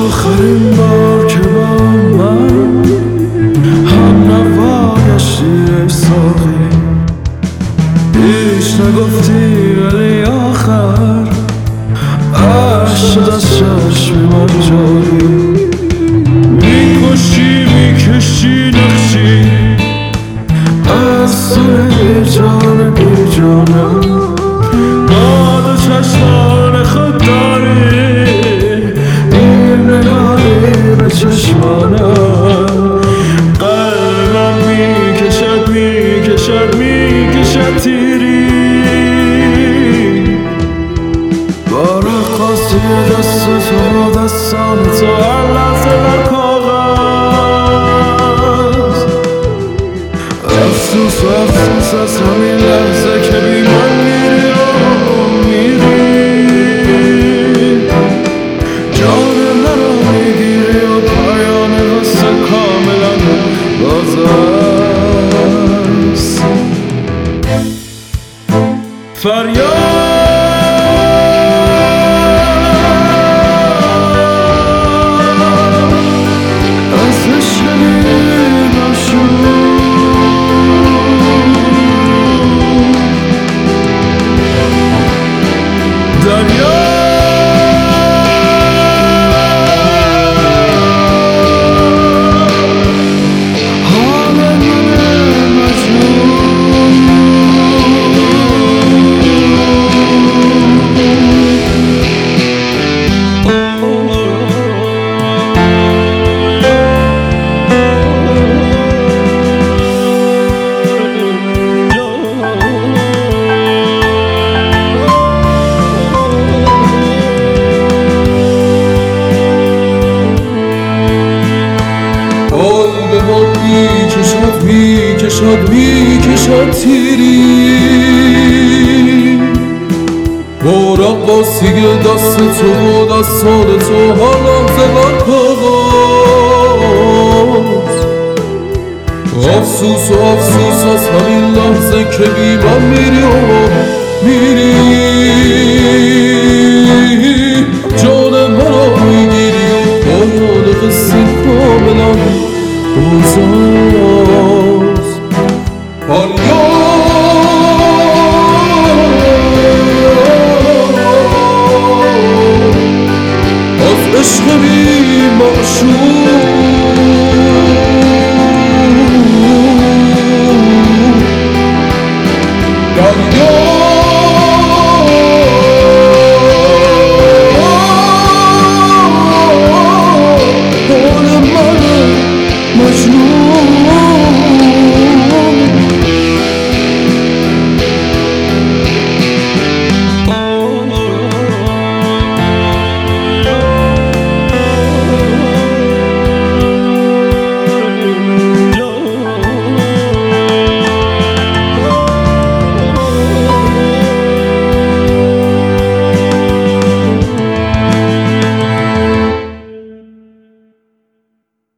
آخرین بار که با من هم نواگشتی ای ساقی، هیچ نگفتی ولی آخر عشق شد از چشم من جاری. میکشی میکشی نقشی از توی جان بی جانم، با دو چشمان خود داری این نگاهی به چشمانم. قلبم میکشد میکشد میکشد تیری با رقاصی دست تو دستان تو هر لحظه بر کاغذ. افسوس و افسوس از همین لحظه که بی من میری و میری، جان مرا میگیری و پایان قصه کاملا باز است. فریاد میکشد تیری با رقاصی دست تو و دستان تو حالا زبان کاغذ. افسوس و افسوس از همین لحظه که بی من میری و میری.